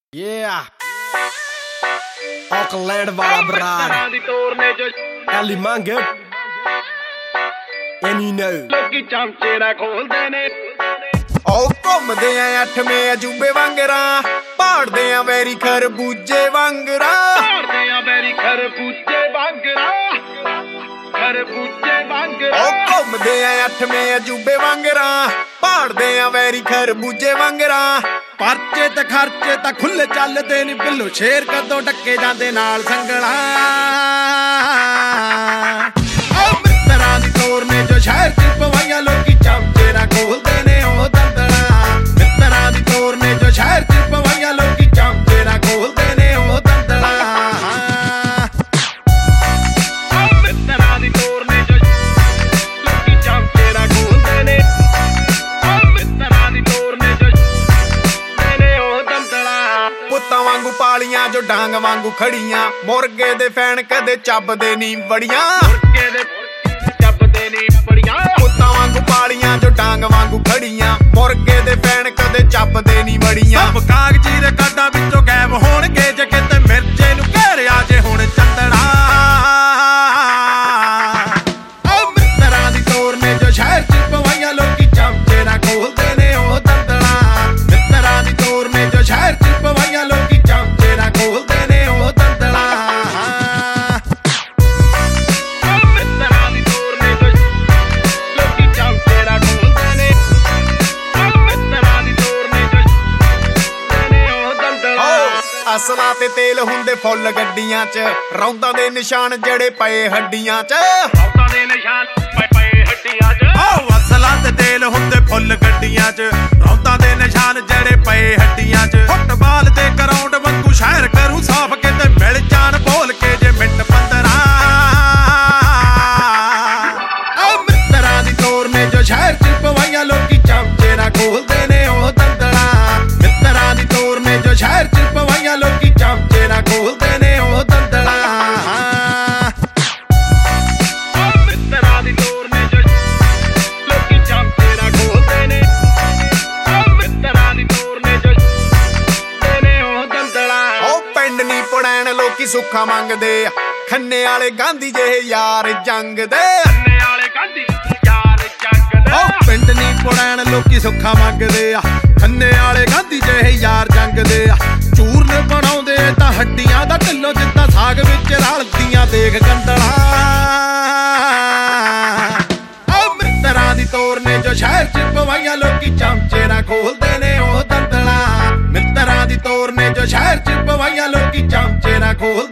Yeah, Auckland ਵਾਲਾ Brar ally ਮੰਗ ਐਨੀ ਨੋ ਲੋਕੀ ਚਮਚੇ ਨਾ ਖੋਲਦੇ ਨੇ ਉਹ ਘੁੰਮਦੇ ਆ ਅੱਠਵੇਂ ਅਜੂਬੇ ਵਾਂਗਰਾਂ ਪਾੜਦੇ ਆ ਵੈਰੀ ਖਰਬੂਜੇ ਵਾਂਗਰਾਂ ਪਾੜਦੇ ਆ ਵੈਰੀ ਖਰਬੂਜੇ ਵਾਂਗਰਾਂ ਉਹ ਘੁੰਮਦੇ ਆ ਅੱਠਵੇਂ ਅਜੂਬੇ ਵਾਂਗਰਾਂ ਪਾੜਦੇ ਆ ਵੈਰੀ ਖਰਬੂਜੇ ਵਾਂਗਰਾਂ ਪਰਚੇ ਤੇ ਖਰਚੇ ਤਾਂ ਖੁੱਲੇ ਚੱਲਦੇ ਨੀ ਬਿੱਲੋ ਸ਼ੇਰ ਕਦੋਂ ਡੱਕੇ ਜਾਂਦੇ ਨਾਲ ਸੰਗਲਾਂ ਮਿੱਤਰਾਂ ਦੀ ਤੋਰ ਨੇ ਜੋ ਸ਼ਹਿਰ ਚ ਪਵਾਈਆਂ ਲੋਕੀ ਚਮਚੇ ਨਾ ਖੋਲਦੇ ਨੇ ਉਹ ਦੰਦਲਾਂ ਮਿੱਤਰਾਂ ਦੀ ਤੋਰ ਨੇ ਜੋ ਸ਼ਹਿਰ ਚ ਪਵਾਈਆਂ ਲੋਕੀ ਚਮਚੇ ਨਾ ਖੋਲਦੇ ਨੇ ਉਹ ਦੰਦਲਾਂ ਮਿੱਤਰਾਂ ਦੀ ਤੋਰ ਨੇ ਜੋ ਲੋਕੀ ਚਮਚੇ ਨਾ ਖੋਲਦੇ ਨੇ ਮਿੱਤਰਾਂ ਦੀ ਤੋਰ ਨੇ ਜੋ ਉਹ ਦੰਦਲਾਂ ਪੁੱਤਾਂ ਵਾਂਗੂ ਪਾਲੀਆਂ ਜੋ ਡਾਂਗ ਵਾਂਗੂ ਖੜੀਆਂ ਮੁਰਗੇ ਦੇ ਫੈਨ ਕਦੇ ਚੱਬਦੇ ਨੀ ਬੜੀਆਂ ਮੁਰਗੇ ਦੇ ਚੱਬਦੇ ਨੀ ਬੜੀਆਂ ਪੁੱਤਾਂ ਵਾਂਗੂ ਪਾਲੀਆਂ ਜੋ ਡਾਂਗ ਵਾਂਗੂ ਖੜੀਆਂ ਮੁਰਗੇ ਦੇ ਫੈਨ ਕਦੇ ਚੱਬਦੇ ਨੀ ਬੜੀਆਂ ਸਭ ਕਾਗਜ਼ੀ ਦੇ ਕਾਡਾਂ ਵਿੱਚੋਂ ਗਾਇਬ ਹੋਣਗੇ ਜੇ ਕਿਤੇ ਮਿਰਜੇ ਨੂੰ ਘੇਰਿਆ ਜੇ ਹੁਣ ਚੰਦੜਾ ਮਿੱਤਰਾਂ ਦੀ ਤੋਰ ਨੇ ਜੋ ਸ਼ਹਿਰ ਚ ਪਵਾਈਆਂ ਲੋਕੀ ਚਮਚੇ ਨਾ ਖੋਲਦੇ ਨੇ ਉਹ ਦੰਦਲਾਂ ਮਿੱਤਰਾਂ ਦੀ ਤੋਰ ਨੇ ਜੋ ਸ਼ਹਿਰ ਚ ਪਵਾਈਆਂ ਲੋਕੀ ਚਮਚੇ ਨਾ ਖੋਲਦੇ ਨੇ ਉਹ ਦੰਦਲਾਂ ਮਿੱਤਰਾਂ ਦੀ ਤੋਰ ਨੇ ਜੋ ਲੋਕੀ ਚਮਚੇ ਨਾ ਖੋਲਦੇ ਨੇ ਮਿੱਤਰਾਂ ਦੀ ਤੋਰ ਨੇ ਜੋ ਉਹ ਦੰਦਲਾਂ ਅਸਲਾਂ ਤੇ ਤੇਲ ਹੁੰਦੇ ਫੁੱਲ ਗੱਡੀਆਂ 'ਚ ਰੌਂਦਾਂ ਦੇ ਨਿਸ਼ਾਨ ਜਿਹੜੇ ਪਏ ਹੱਡੀਆਂ 'ਚ ਰੌਂਦਾਂ ਦੇ ਨਿਸ਼ਾਨ ਪਏ ਹੱਡੀਆਂ 'ਚ ਅਸਲਾਂ ਤੇ ਤੇਲ ਹੁੰਦੇ ਫੁੱਲ ਗੱਡੀਆਂ 'ਚ ਰੌਂਦਾਂ ਦੇ ਨਿਸ਼ਾਨ ਜਿਹੜੇ ਪਏ ਹੱਡੀਆਂ 'ਚ ਫੁੱਟਬਾਲ ਦੇ ਗਰਾਊਂਡ ਵਾਂਗੂ ਸ਼ਹਿਰ ਕਰੂ ਸਾਫ ਕਿਤੇ ਮਿਲ ਜਾਣ ਬੋਲ ਕੇ ਜੇ ਮਿੰਟ 15 ਮਿੱਤਰਾਂ ਦੀ ਤੋਰ ਨੇ ਜੋ ਸ਼ਹਿਰ 'ਚ ਪਵਾਈਆਂ ਲੋਕੀ ਚਮਚੇ ਨਾ ਖੋਲਦੇ ਨੇ ਉਹ ਦੰਦਲਾਂ ਮਿੱਤਰਾਂ ਦੀ ਤੋਰ ਨੇ ਜੋ ਸ਼ਹਿਰ 'ਚ ਪਵਾਈਆਂ ਲੋਕੀ ਚਮਚੇ ਨਾ ਖੋਲਦੇ ਨੇ ਉਹ ਦੰਦਲਾਂ ਮਿੱਤਰਾਂ ਦੀ ਤੋਰ ਨੇ ਜੋ ਲੋਕੀ ਚਮਚੇ ਨਾ ਖੋਲਦੇ ਨੇ ਮਿੱਤਰਾਂ ਦੀ ਤੋਰ ਨੇ ਜੋ ਉਹ ਦੰਦਲਾਂ ਉਹ ਪਿੰਡ ਨੀ ਪੜੈਣ ਲੋਕੀ ਸੁੱਖਾ ਮੰਗਦੇ ਆ ਖੰਨੇ ਵਾਲੇ ਗਾਂਧੀ ਜਿਹੇ ਯਾਰ ਜੰਗ ਦੇ ਕੰਨੇ ਵਾਲੇ ਗਾਂਧੀ ਯਾਰ ਜੰਗ ਦੇ ਉਹ ਪਿੰਡ ਨੀ ਪੁੜੈਣ ਲੋਕੀ ਸੁੱਖਾ ਮੰਗਦੇ ਆ ਖੰਨੇ ਵਾਲੇ ਗਾਂਧੀ ਜਿਹੇ ਯਾਰ ਜੰਗ ਦੇ ਆ ਚੂਰਨ ਬਣਾਉਂਦੇ ਤਾਂ ਹੱਡੀਆਂ ਦਾ ਢਿੱਲੋ ਜਿੱਦਾਂ ਸਾਗ ਵਿੱਚ ਰਲਦੀਆਂ ਦੇਖ ਗੰਦਲਾਂ ਮਿੱਤਰਾਂ ਦੀ ਤੋਰ ਨੇ ਜੋ ਸ਼ਹਿਰ ਚ ਪਵਾਈਆਂ ਲੋਕੀ ਚਮਚੇ ਨਾ ਖੋਲਦੇ ਨੇ ਉਹ ਦੰਦਲਾਂ ਮਿੱਤਰਾਂ ਦੀ ਤੋਰ ਨੇ ਜੋ ਸ਼ਹਿਰ ਚ ਪਵਾਈਆਂ ਲੋਕੀ ਚਮਚੇ ਨਾ ਖੋਲਦੇ